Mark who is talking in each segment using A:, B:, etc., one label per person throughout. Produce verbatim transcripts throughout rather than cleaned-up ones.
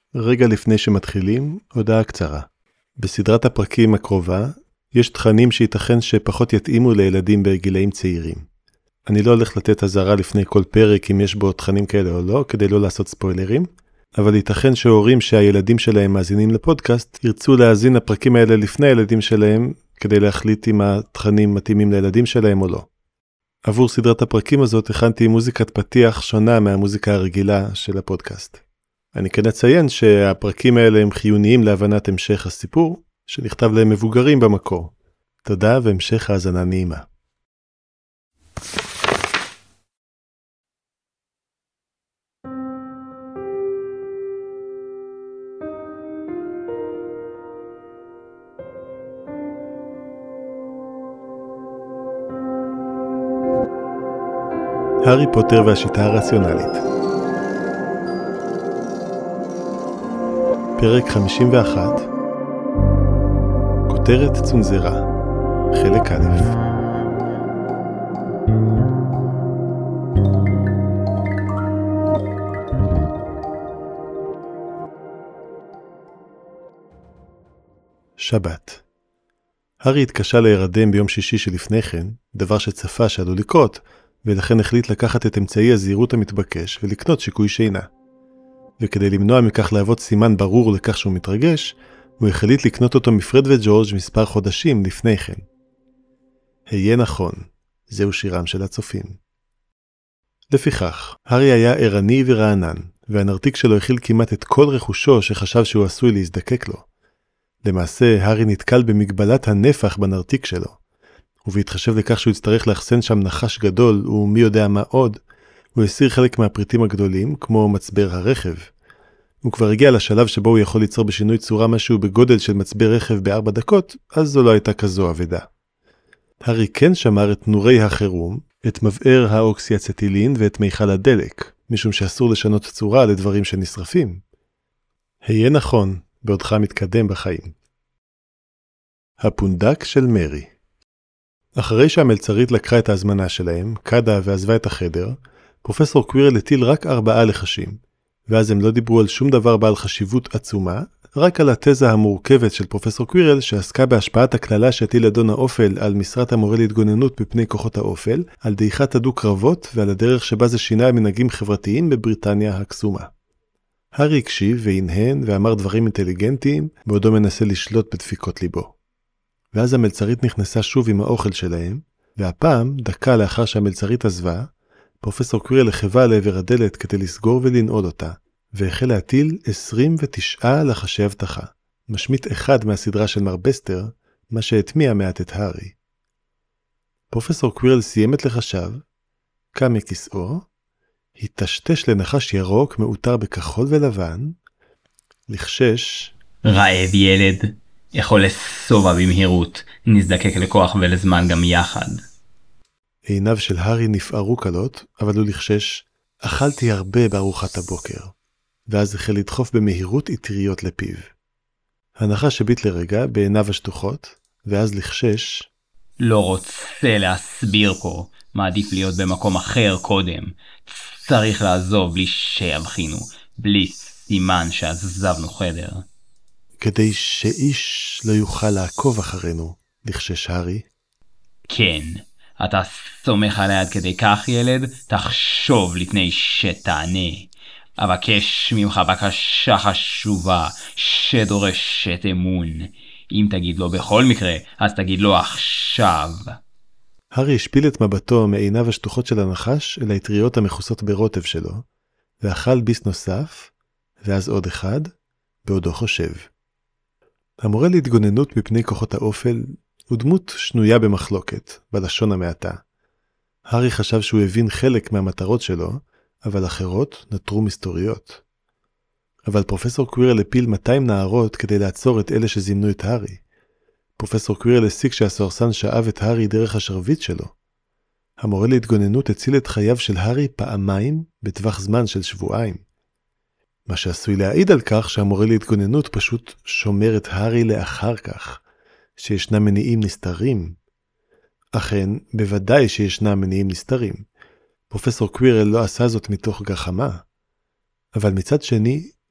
A: רגע לפני שמתחילים, הודעה קצרה. בסדרת הפרקים הקרובה, יש תכנים שייתכן שפחות יתאימו לילדים בגילאים צעירים. אני לא הולך לתת הזרה לפני כל פרק אם יש בו תכנים כאלה או לא, כדי לא לעשות ספוילרים, אבל ייתכן שהורים שהילדים שלהם מאזינים לפודקאסט, ירצו להאזין לפרקים האלה לפני הילדים שלהם, כדי להחליט אם התכנים מתאימים לילדים שלהם או לא. עבור סדרת הפרקים הזאת הכנתי מוזיקת פתיח שונה מהמוזיקה הרגילה של הפודקאסט. אני כן אציין שהפרקים האלה הם חיוניים להבנת המשך הסיפור, שנכתב להם מבוגרים במקור. תודה והמשך האזנה נעימה. הארי פוטר והשיטה הרציונלית. פרק חמישים ואחת. כותרת צונזרה. חלק א'. שבת. הארי התקשה להירדם ביום שישי שלפני כן, דבר שצפה שעלול לקרות, ולכן החליט לקחת את אמצעי הזהירות המתבקש ולקנות שיקוי שינה. וכדי למנוע מכך להוות סימן ברור לכך שהוא מתרגש, הוא החליט לקנות אותו מפרד וג'ורג' מספר חודשים לפני כן. היה נכון, זהו שירם של הצופים. לפיכך, הארי היה ערני ורענן, והנרתיק שלו הכיל כמעט את כל רכושו שחשב שהוא עשוי להזדקק לו. למעשה, הארי נתקל במגבלת הנפח בנרתיק שלו, ובהתחשב לכך שהוא יצטרך לאחסן שם נחש גדול ומי יודע מה עוד, הוא הסיר חלק מהפריטים הגדולים, כמו מצבר הרכב. הוא כבר הגיע לשלב שבו הוא יכול ליצור בשינוי צורה משהו בגודל של מצבר רכב בארבע דקות, אז זו לא הייתה כזו עבדה. הארי כן שמר את נורי החירום, את מבער האוקסיאצטילין ואת מיכל הדלק, משום שאסור לשנות צורה לדברים שנשרפים. היה נכון, בעודך מתקדם בחיים. הפונדק של מרי. אחרי שהמלצרית לקחה את ההזמנה שלהם, קדה ועזבה את החדר, פרופסור קווירל הטיל רק ארבעה לחשים, ואז הם לא דיברו על שום דבר בעל חשיבות עצומה, רק על התזה המורכבת של פרופסור קווירל שעסקה בהשפעת הכללה שהטיל אדון האופל על משרת המורה להתגוננות בפני כוחות האופל, על דעיכת הדו-קרבות ועל הדרך שבה זה שינה מנהגים חברתיים בבריטניה הקסומה. הארי הקשיב והנהן ואמר דברים אינטליגנטיים, בעודו מנסה לשלוט בדפיקות ליבו. ואז המלצרית נכנסה שוב עם האוכל שלהם, והפעם, דקה לאחר שהמלצרית עזבה, פרופסור קווירל לחבה לעבר הדלת כדי לסגור ולנעול אותה, והחל להטיל עשרים ותשעה לחשי הבטחה, משמיט אחד מהסדרה של מר בסטר, מה שהטמיע מעט את הארי. פרופסור קווירל סיים את לחשיו, קם מכיסאו, התשתש לנחש ירוק מאותר בכחול ולבן, לחשש,
B: רעב ילד, יכול לסובה במהירות, נזדקק לכוח ולזמן גם יחד.
A: עיניו של הארי נפערו קלות, אבל הוא לחשש, אכלתי הרבה בארוחת הבוקר, ואז החל לדחוף במהירות יתריות לפיו. הנחש הביט לרגע בעיניו השטוחות, ואז לחשש,
B: לא רוצה להסביר פה, מעדיף להיות במקום אחר קודם. צריך לעזוב בלי שיבחינו, בלי סימן שעזבנו חדר.
A: כדי שאיש לא יוכל לעקוב אחרינו, לחשש הארי.
B: כן, אתה סומך עליי עד כדי כך ילד, תחשוב לפני שתענה. אבקש ממך בקשה חשובה שדורשת אמון. אם תגיד לו בכל מקרה, אז תגיד לו עכשיו.
A: הארי השפיל את מבטו מעיניו השטוחות של הנחש אל היטריות המכוסות ברוטב שלו, ואכל ביס נוסף, ואז עוד אחד, בעודו חושב. המורה להתגוננות מפני כוחות האופל הוא דמות שנויה במחלוקת, בלשון המעטה. הארי חשב שהוא הבין חלק מהמטרות שלו, אבל אחרות נותרו מסתוריות. אבל פרופסור קווירל הפיל מאתיים נערות כדי לעצור את אלה שזימנו את הארי. פרופסור קווירל הסיק שהסוהרסן שאב את הארי דרך השרביט שלו. המורה להתגוננות הציל את חייו של הארי פעמיים בטווח זמן של שבועיים. מה שעשוי להעיד על כך שהמורה להתגוננות פשוט שומר את הארי לאחר כך, שישנם מניעים נסתרים. אכן, בוודאי שישנם מניעים נסתרים. פרופסור קווירל לא עשה זאת מתוך גחמה. אבל מצד שני,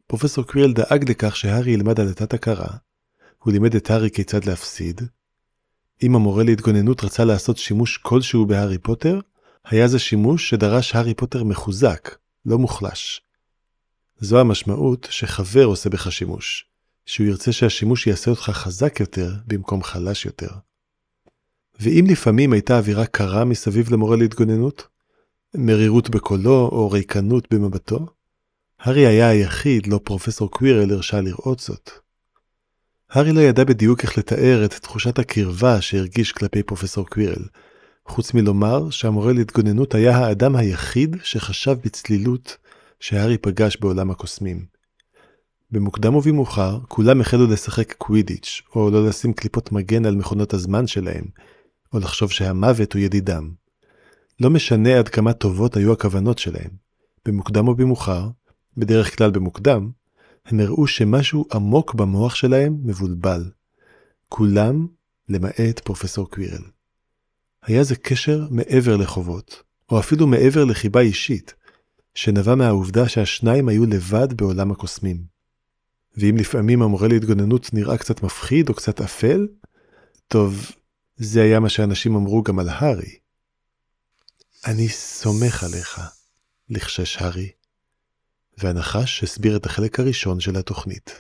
A: פרופסור קווירל דאג לכך שהארי ילמד על התת הכרה. הוא לימד את הארי כיצד להפסיד. אם המורה להתגוננות רצה לעשות שימוש כלשהו בהארי פוטר, היה זה שימוש שדרש הארי פוטר מחוזק, לא מוחלש. זו המשמעות שחבר עושה בך שימוש, שהוא ירצה שהשימוש יעשה אותך חזק יותר במקום חלש יותר. ואם לפעמים הייתה אווירה קרה מסביב למורה להתגוננות, מרירות בקולו או ריקנות במבטו, הארי היה היחיד, לא פרופסור קווירל, הרשה לראות זאת. הארי לא ידע בדיוק איך לתאר את תחושת הקרבה שהרגיש כלפי פרופסור קווירל, חוץ מלומר שהמורה להתגוננות היה האדם היחיד שחשב בצלילות שהארי פגש בעולם הקוסמים. במוקדם ובמאוחר, כולם החלו לשחק קווידיץ', או לא לשים קליפות מגן על מכונות הזמן שלהם, או לחשוב שהמוות הוא ידידם. לא משנה עד כמה טובות היו הכוונות שלהם. במוקדם או במאוחר, בדרך כלל במוקדם, הם הראו שמשהו עמוק במוח שלהם מבולבל. כולם למעט פרופסור קווירל. היה זה קשר מעבר לחובות, או אפילו מעבר לחיבה אישית, שנבע מהעובדה שהשניים היו לבד בעולם הקוסמים. ואם לפעמים המורה להתגוננות נראה קצת מפחיד או קצת אפל, טוב, זה היה מה שאנשים אמרו גם על הארי. אני סומך עליך, לחשש הארי. והנחש הסביר את החלק הראשון של התוכנית.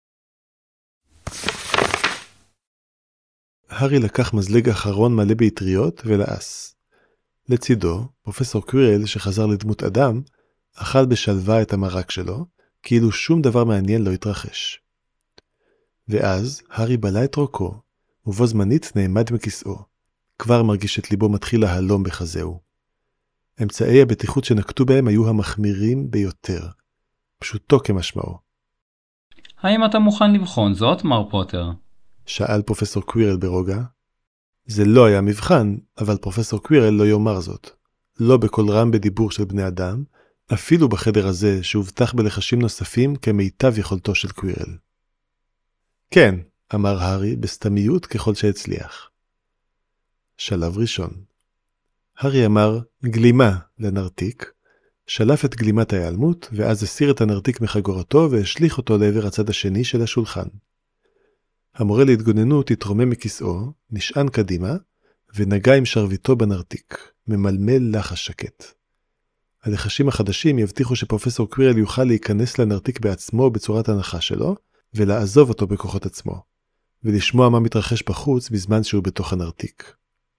A: הארי לקח מזלג אחרון מלא ביטריות ולעס. לצידו, פרופסור קווירל שחזר לדמות אדם, אכל בשלווה את המרק שלו, כאילו שום דבר מעניין לא התרחש. ואז הארי בלה את רוקו, ובו זמנית נעמד מכיסאו. כבר מרגיש את ליבו מתחיל להלום בחזהו. אמצעי הבטיחות שנקטו בהם היו המחמירים ביותר. פשוטו כמשמעו.
B: האם אתה מוכן לבחון זאת, מר פוטר?
A: שאל פרופסור קווירל ברוגע. זה לא היה מבחן, אבל פרופסור קווירל לא יאמר זאת. לא בכל רם בדיבור של בני אדם, אפילו בחדר הזה שהובטח בלחשים נוספים כמיטב יכולתו של קווירל. כן, אמר הארי בסתמיות ככל שהצליח. שלב ראשון. הארי אמר גלימה לנרתיק, שלף את גלימת ההיעלמות, ואז הסיר את הנרתיק מחגורתו והשליך אותו לעבר הצד השני של השולחן. המורה להתגוננות התרומם מכיסאו, נשען קדימה, ונגע עם שרביטו בנרתיק, ממלמל לחש שקט. הלחשים החדשים יבטיחו שפרופסור קווירל יוכל להיכנס לנרתיק בעצמו בצורת הנחה שלו, ולעזוב אותו בכוחות עצמו, ולשמוע מה מתרחש בחוץ בזמן שהוא בתוך הנרתיק.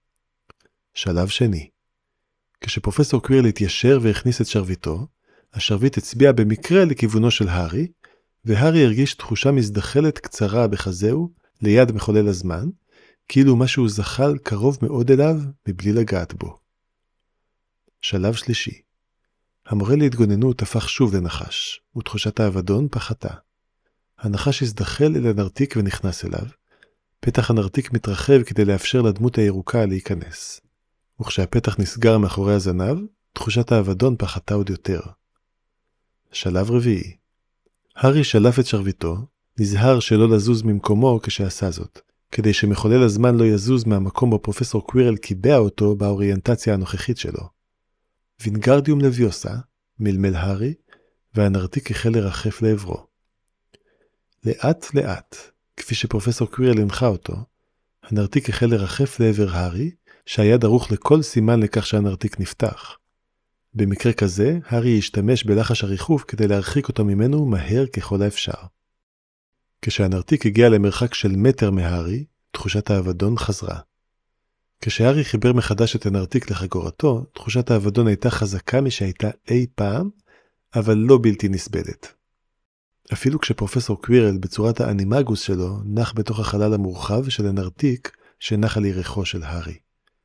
A: שלב שני. כשפרופסור קווירל התיישר והכניס את שרביטו, השרביט הצביע במקרה לכיוונו של הארי, והארי הרגיש תחושה מזדחלת קצרה בחזהו ליד מחולל הזמן, כאילו משהו זחל קרוב מאוד אליו מבלי לגעת בו. שלב שלישי. המורה להתגוננות הפך שוב לנחש, ותחושת האבדון פחתה. הנחש הזדחל אל הנרתיק ונכנס אליו. פתח הנרתיק מתרחב כדי לאפשר לדמות הירוקה להיכנס. וכשהפתח נסגר מאחורי הזנב, תחושת האבדון פחתה עוד יותר. שלב רביעי. הארי שלף את שרביטו, נזהר שלא לזוז ממקומו כשעשה זאת, כדי שמחולל הזמן לא יזוז מהמקום בו פרופסור קווירל קיבע אותו באוריינטציה הנוכחית שלו. וינגרדיום לביוסה, מלמל הארי, והנרתיק החל לרחף לעברו. לאט לאט, כפי שפרופסור קווירל הנחה אותו, הנרתיק החל לרחף לעבר הארי, שהיה דרוך לכל סימן לכך שהנרתיק נפתח. במקרה כזה, הארי ישתמש בלחש הריחוף כדי להרחיק אותו ממנו מהר ככל האפשר. כשהנרתיק הגיע למרחק של מטר מהארי, תחושת האבדון חזרה. כשהארי חיבר מחדש את הנרתיק לחגורתו, תחושת האבדון הייתה חזקה משהייתה אי פעם, אבל לא בלתי נסבלת. אפילו כשפרופסור קווירל בצורת האנימגוס שלו נח בתוך החלל המורחב של הנרתיק שנח על ירחו של הארי.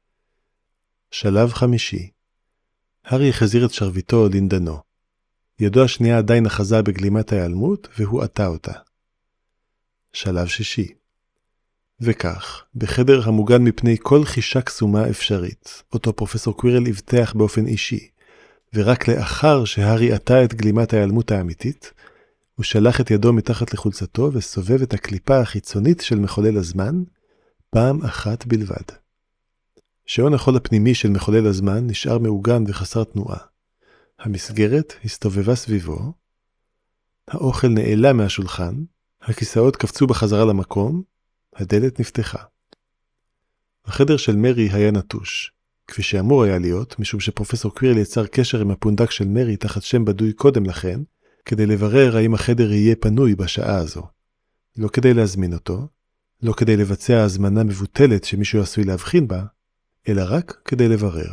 A: שלב חמישי. הארי החזיר את שרביטו לנדנו. ידו השנייה עדיין אחזה בגלימת ההיעלמות והוא עטה אותה. שלב שישי. וכך, בחדר המוגן מפני כל חישה קסומה אפשרית, אותו פרופסור קווירל הבטח באופן אישי, ורק לאחר שהארי עטה את גלימת ההיעלמות האמיתית, הוא שלח את ידו מתחת לחולצתו וסובב את הקליפה החיצונית של מחולל הזמן, פעם אחת בלבד. שעון החול הפנימי של מחולל הזמן נשאר מעוגן וחסר תנועה. המסגרת הסתובבה סביבו, האוכל נעלם מהשולחן, הכיסאות קפצו בחזרה למקום, הדלת נפתחה. החדר של מרי היה נטוש, כפי שאמור היה להיות, משום שפרופסור קווירל יצר קשר עם הפונדק של מרי תחת שם בדוי קודם לכן, כדי לברר האם החדר יהיה פנוי בשעה הזו. לא כדי להזמין אותו, לא כדי לבצע הזמנה מבוטלת שמישהו עשוי להבחין בה, אלא רק כדי לברר.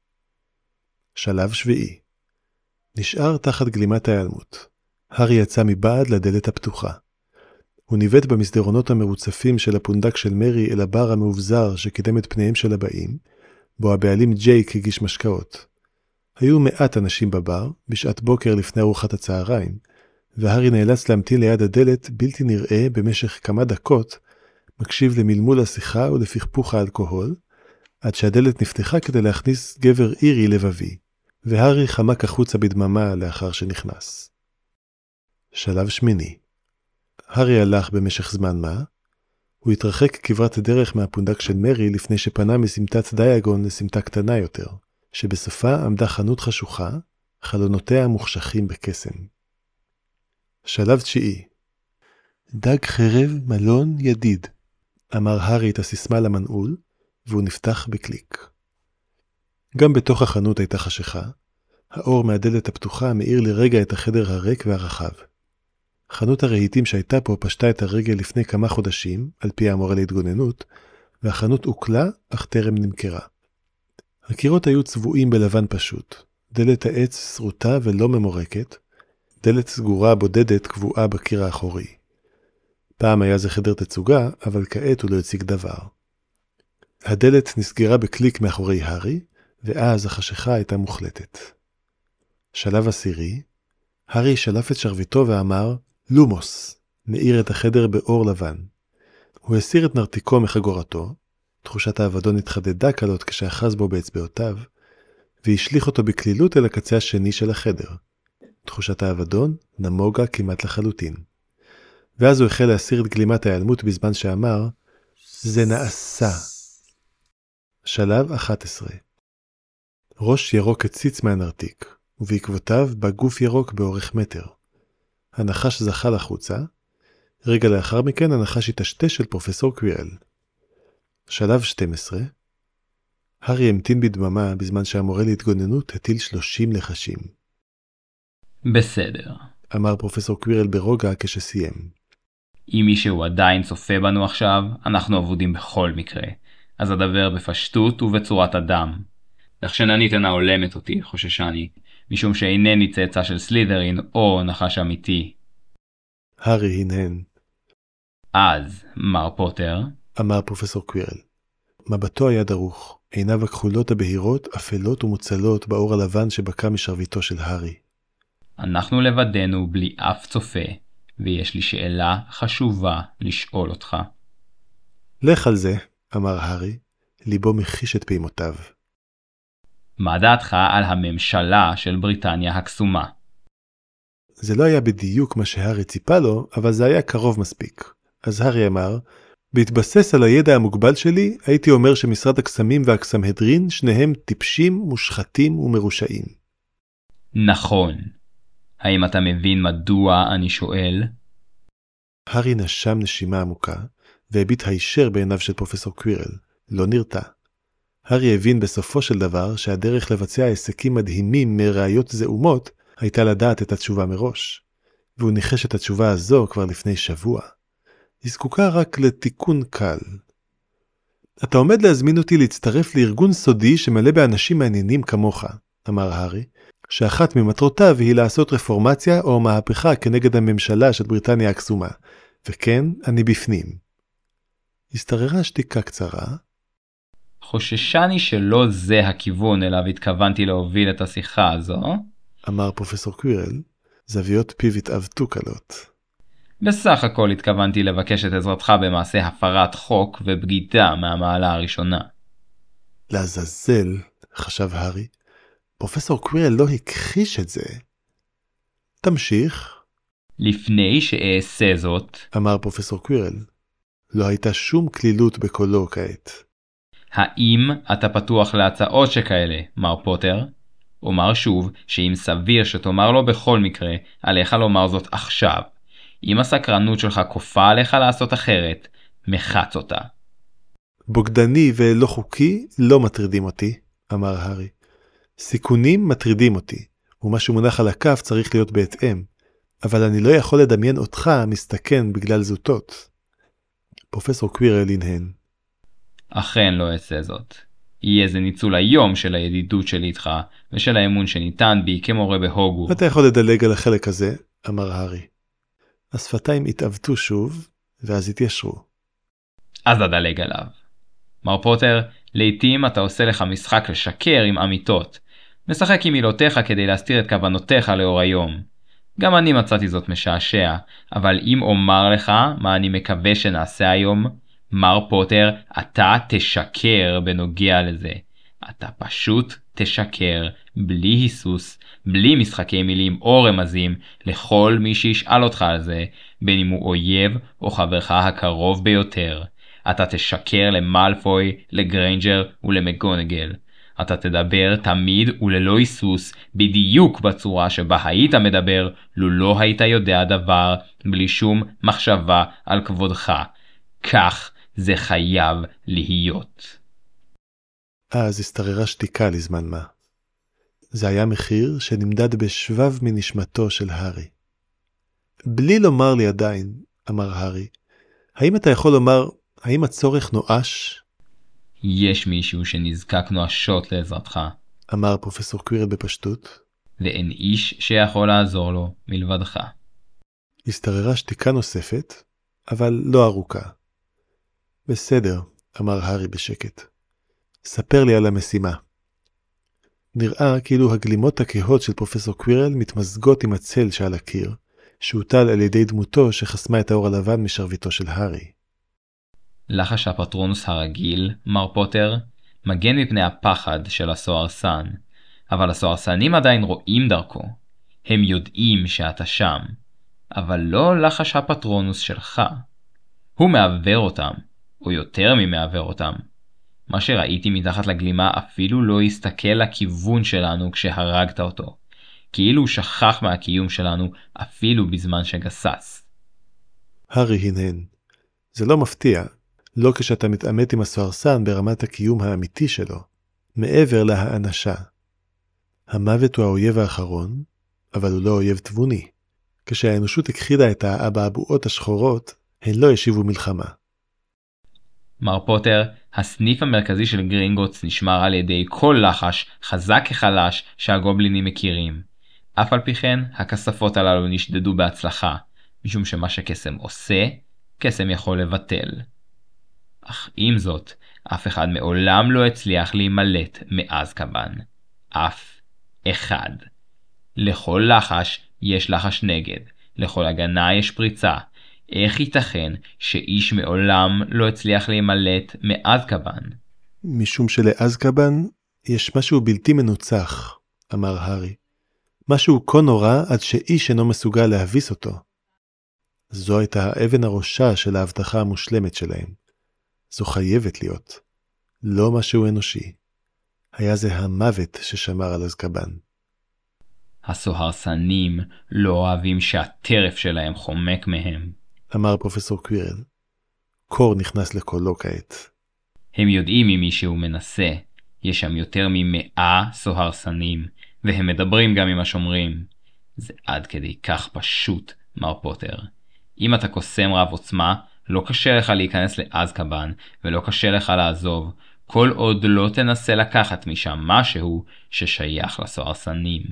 A: שלב שביעי. נשאר תחת גלימת ההיעלמות. הארי יצא מבעד לדלת הפתוחה. הוא ניווט במסדרונות המרוצפים של הפונדק של מרי אל הבר המאובזר שקידם את פניהם של הבאים, בו הבעלים ג'ייק הגיש משקאות. היו מעט אנשים בבר, בשעת בוקר לפני ארוחת הצהריים, והארי נאלץ להמתין ליד הדלת בלתי נראה במשך כמה דקות, מקשיב למלמול השיחה ולפכפוך האלכוהול, עד שהדלת נפתחה כדי להכניס גבר אירי לבבי, והארי חמק החוצה בדממה לאחר שנכנס. שלב שמיני. הארי הלך במשך זמן מה, הוא התרחק כברת דרך מהפונדק של מרי לפני שפנה מסמטת דיאגון לסמטה קטנה יותר, שבסופה עמדה חנות חשוכה, חלונותיה מוחשכים בקסם. שלב תשיעי. דג חרב מלון ידיד, אמר הארי את הסיסמה למנעול, והוא נפתח בקליק. גם בתוך החנות הייתה חשיכה, האור מהדלת הפתוחה מאיר לרגע את החדר הריק והרחב. חנות הרהיטים שהייתה פה פשטה את הרגל לפני כמה חודשים, על פי המורה להתגוננות, והחנות הוקלה, אך טרם נמכרה. הקירות היו צבועים בלבן פשוט, דלת העץ שרוטה ולא ממורקת, דלת סגורה בודדת קבועה בקיר האחורי. פעם היה זה חדר תצוגה, אבל כעת הוא לא הציג דבר. הדלת נסגרה בקליק מאחורי הארי, ואז החשיכה הייתה מוחלטת. שלב עשירי, הארי שלף את שרביטו ואמר, לומוס, מאיר את החדר באור לבן. הוא הסיר את נרתיקו מחגורתו, תחושת האבדון התחדדה קלות כשאחז בו באצבעותיו, והשליך אותו בקלילות אל הקצה השני של החדר. תחושת האבדון נמוגה כמעט לחלוטין. ואז הוא החל להסיר את גלימת ההיעלמות בזמן שאמר, זה נעשה. שלב אחת עשרה. ראש ירוק הציץ מהנרתיק, ובעקבותיו בא גוף ירוק באורך מטר. הנחש זכה לחוצה, רגע לאחר מכן הנחש התשתש של פרופסור קווירל. שלב שתים עשרה. הארי המתין בדממה בזמן שהמורה להתגוננות הטיל שלושים לחשים.
B: בסדר,
A: אמר פרופסור קווירל ברוגע כשסיים.
B: אם מישהו עדיין צופה בנו עכשיו, אנחנו עבודים בכל מקרה, אז אדבר בפשטות ובצורת אדם. לחשננית אינה עולמת אותי, חוששני, משום שאינני צאצא של סלית'רין או נחש אמיתי.
A: הארי הנהן.
B: אז, מר פוטר,
A: אמר פרופסור קווירל. מבטו היה דרוך, עיניו הכחולות הבהירות, אפלות ומוצלות באור הלבן שבקע משרביטו של הארי.
B: אנחנו לבדנו בלי אף צופה, ויש לי שאלה חשובה לשאול אותך.
A: לך על זה, אמר הארי, ליבו מחיש את פעימותיו.
B: מה דעתך על הממשלה של בריטניה הקסומה?
A: זה לא היה בדיוק מה שהארי ציפה לו, אבל זה היה קרוב מספיק. אז הארי אמר, בהתבסס על הידע המוגבל שלי, הייתי אומר שמשרד הקסמים והקסמהדרין, שניהם טיפשים, מושחתים ומרושעים.
B: נכון. האם אתה מבין מדוע אני שואל?
A: הארי נשם נשימה עמוקה, והביט הישר בעיניו של פרופסור קווירל, לא נרתע. הארי הבין בסופו של דבר שהדרך לבצע עסקים מדהימים מראיות זעומות הייתה לדעת את התשובה מראש, והוא ניחש את התשובה הזו כבר לפני שבוע. היא זקוקה רק לתיקון קל. אתה עומד להזמין אותי להצטרף לארגון סודי שמלא באנשים מעניינים כמוך, אמר הארי, שאחת ממטרותיו היא לעשות רפורמציה או מהפכה כנגד הממשלה של בריטניה הקסומה, וכן, אני בפנים. הסתררה שתיקה קצרה.
B: חוששני שלא זה הכיוון אליו התכוונתי להוביל את השיחה הזו,
A: אמר פרופסור קווירל, זוויות פיו התעוותו קלות.
B: בסך הכל התכוונתי לבקש את עזרתך במעשה הפרת חוק ובגידה מהמעלה הראשונה.
A: לעזאזל, חשב הארי, פרופסור קווירל לא הכחיש את זה. תמשיך.
B: לפני שאעשה זאת,
A: אמר פרופסור קווירל, לא הייתה שום כלילות בקולו כעת.
B: האם אתה פתוח להצעות שכאלה, מר פוטר? אומר שוב שאם סביר שתאמר לו בכל מקרה, עליך לומר זאת עכשיו. אם הסקרנות שלך כופה עליך לעשות אחרת, מחץ אותה.
A: בוגדני ולא חוקי לא מטרידים אותי, אמר הארי. סיכונים מטרידים אותי, ומה שמונח על הכף צריך להיות בהתאם, אבל אני לא יכול לדמיין אותך מסתכן בגלל זוטות. פרופסור קווירל הנהן.
B: אכן לא אעשה זאת. יהיה זה ניצול היום של הידידות שלי איתך, ושל האמון שניתן בי כמורה בהוגוורטס.
A: אתה יכול לדלג על החלק הזה, אמר הארי. השפתיים התעוותו שוב, ואז התיישרו.
B: אז אדלג עליו. מר פוטר, לעתים אתה עושה לך משחק לשקר עם אמיתות. משחק עם מילותיך כדי להסתיר את כוונותיך לאור היום. גם אני מצאתי זאת משעשע, אבל אם אומר לך מה אני מקווה שנעשה היום, מר פוטר, אתה תשקר בנוגע לזה. אתה פשוט תשקר, בלי היסוס, בלי משחקי מילים או רמזים, לכל מי שישאל אותך על זה, בין אם הוא אויב או חברך הקרוב ביותר. אתה תשקר למאלפוי, לגריינג'ר ולמגונגל. אתה תדבר תמיד וללא היסוס, בדיוק בצורה שבה היית מדבר, לו לא היית יודע דבר, בלי שום מחשבה על כבודך. כך זה חייב להיות.
A: אז הסתררה שתיקה לזמן מה. זה היה מחיר שנמדד בשבב מנשמתו של הארי. בלי לומר לי עדיין, אמר הארי, האם אתה יכול לומר, האם הצורך נואש?
B: יש מישהו שנזקק נואשות לעזרתך,
A: אמר פרופסור קווירל בפשטות.
B: ואין איש שיכול לעזור לו מלבדך.
A: הסתררה שתיקה נוספת, אבל לא ארוכה. בסדר, אמר הארי בשקט. ספר לי על המשימה. נראה כאילו הגלימות הכהות של פרופסור קווירל מתמזגות עם הצל שעל הקיר, שהוטל על ידי דמותו שחסמה את האור הלבן משרביטו של הארי.
B: לחש הפטרונוס הרגיל, מר פוטר, מגן מפני הפחד של הסוהרסן, אבל הסוהרסנים עדיין רואים דרכו. הם יודעים שאתה שם, אבל לא לחש הפטרונוס שלך. הוא מעבר אותם, או יותר ממעבר אותם. מה שראיתי מתחת לגלימה אפילו לא הסתכל לכיוון שלנו כשהרגת אותו, כאילו הוא שכח מהקיום שלנו אפילו בזמן שגסס.
A: הארי הנהן. זה לא מפתיע, לא כשאתה מתעמת עם הסוהרסן ברמת הקיום האמיתי שלו, מעבר להאנשה. המוות הוא האויב האחרון, אבל הוא לא אויב תבוני. כשהאנושות הכחידה את האבעבועות השחורות, הן לא השיבו מלחמה.
B: מר פוטר, הסניף המרכזי של גרינגוטס נשמר על ידי כל לחש, חזק כחלש, שהגובלינים מכירים. אף על פי כן, הכספות הללו נשדדו בהצלחה, משום שמה שקסם עושה, קסם יכול לבטל. אך עם זאת, אף אחד מעולם לא הצליח להימלט מאזקבאן. אף אחד. לכל לחש יש לחש נגד, לכל הגנה יש פריצה. איך ייתכן שאיש מעולם לא הצליח להימלט מאזקבאן?
A: משום שלאזקבאן יש משהו בלתי מנוצח, אמר הארי. משהו כה נורא עד שאיש אינו מסוגל להביס אותו. זו הייתה האבן הראשה של ההבטחה המושלמת שלהם. זו חייבת להיות. לא משהו אנושי. היה זה המוות ששמר על אזקבאן.
B: הסוהרסנים לא אוהבים שהטרף שלהם חומק מהם,
A: אמר פרופסור קווירל. קור נכנס לקולו כעת.
B: הם יודעים אם מישהו מנסה. יש שם יותר ממאה סוהרסנים, והם מדברים גם עם השומרים. זה עד כדי כך פשוט, מר פוטר. אם אתה קוסם רב עוצמה, לא קשה לך להיכנס לאזקבאן, ולא קשה לך לעזוב, כל עוד לא תנסה לקחת משם משהו ששייך לסוהרסנים.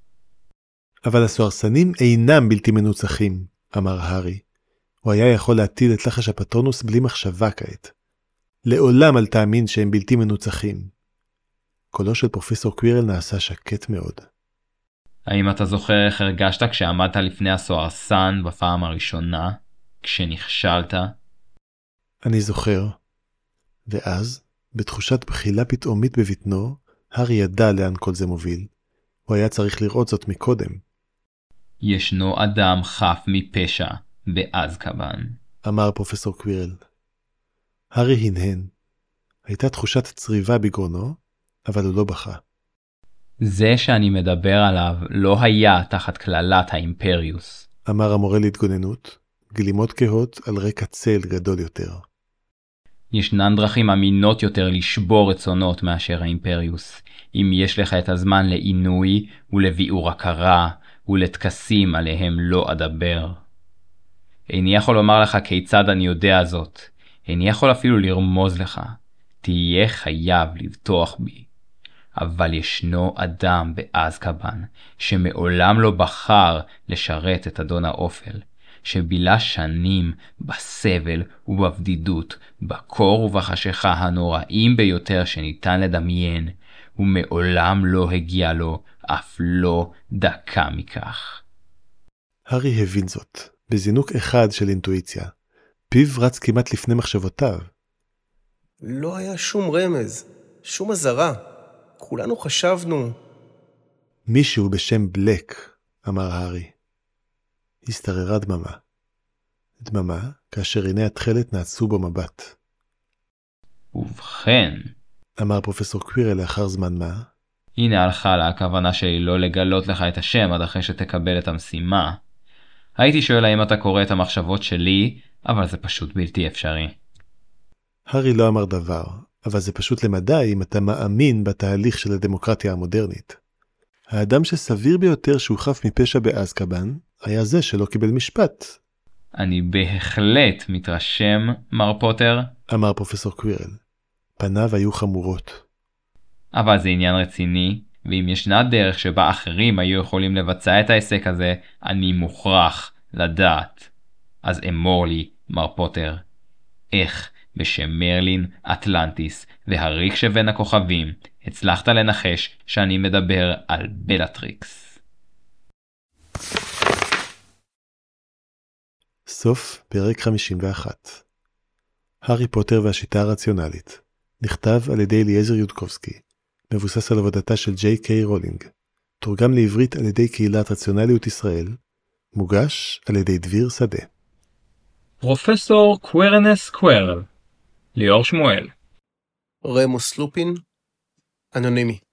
A: אבל הסוהרסנים אינם בלתי מנוצחים, אמר הארי. הוא היה יכול להטיל את לחש הפטרונוס בלי מחשבה כעת. לעולם אל תאמין שהם בלתי מנוצחים. קולו של פרופסור קווירל נעשה שקט מאוד.
B: האם אתה זוכר איך הרגשת כשעמדת לפני הסוהרסן בפעם הראשונה, כשנכשלת?
A: אני זוכר. ואז, בתחושת בחילה פתאומית בבטנו, הארי ידע לאן כל זה מוביל. הוא היה צריך לראות זאת מקודם.
B: ישנו אדם חף מפשע באזקבאן,
A: אמר פרופסור קווירל. הארי הנהן. הייתה תחושת צריבה בגרונו, אבל הוא לא בכה.
B: זה שאני מדבר עליו לא היה תחת כללת האימפריוס.
A: אמר המורה להתגוננות, גלימות כהות על רקע צל גדול יותר.
B: ישנן דרכים אמינות יותר לשבור רצונות מאשר האימפריוס, אם יש לך את הזמן לעינוי ולביאור הכרה ולתקסים עליהם לא אדבר. איני יכול לומר לך כיצד אני יודע זאת, איני יכול אפילו לרמוז לך, תהיה חייב לבטוח בי. אבל ישנו אדם באזקבאן שמעולם לא בחר לשרת את אדון האופל, שבילה שנים בסבל ובבדידות, בקור ובחשיכה הנוראים ביותר שניתן לדמיין, ומעולם לא הגיע לו אף לא דקה מכך.
A: הארי הבין זאת, בזינוק אחד של אינטואיציה. פיו רץ כמעט לפני מחשבותיו.
C: לא היה שום רמז, שום הזרה. כולנו חשבנו...
A: מישהו בשם בלק, אמר הארי. הסתררה דממה. דממה, כאשר עיני התכלת נעצו בו מבט.
B: ובכן,
A: אמר פרופסור קווירל לאחר זמן מה,
B: הנה הלכה לה הכוונה שלי לא לגלות לך את השם עד אחרי שתקבל את המשימה. הייתי שואל האם אתה קורא את המחשבות שלי, אבל זה פשוט בלתי אפשרי.
A: הארי לא אמר דבר, אבל זה פשוט למדי אם אתה מאמין בתהליך של הדמוקרטיה המודרנית. האדם שסביר ביותר שהוא חף מפשע באזקבאן, היה זה שלא קיבל משפט.
B: אני בהחלט מתרשם, מר פוטר.
A: אמר פרופסור קווירל. פניו היו חמורות.
B: אבל זה עניין רציני, ואם ישנה דרך שבה אחרים היו יכולים לבצע את העסק הזה, אני מוכרח לדעת. אז אמור לי, מר פוטר, איך בשם מרלין, אטלנטיס והריק שבין הכוכבים, הצלחת לנחש שאני מדבר על בלטריקס.
A: סוף פרק חמישים ואחת. הארי פוטר והשיטה הרציונלית. נכתב על ידי אליעזר יודקובסקי. מבוסס על עבודתה של ג'יי קיי רולינג. תורגם לעברית על ידי קהילת רציונליות ישראל. מוגש על ידי דביר שדה.
D: פרופסור קווירנס קווירל. ליאור שמואל.
C: רמוס לופין. אנונימי.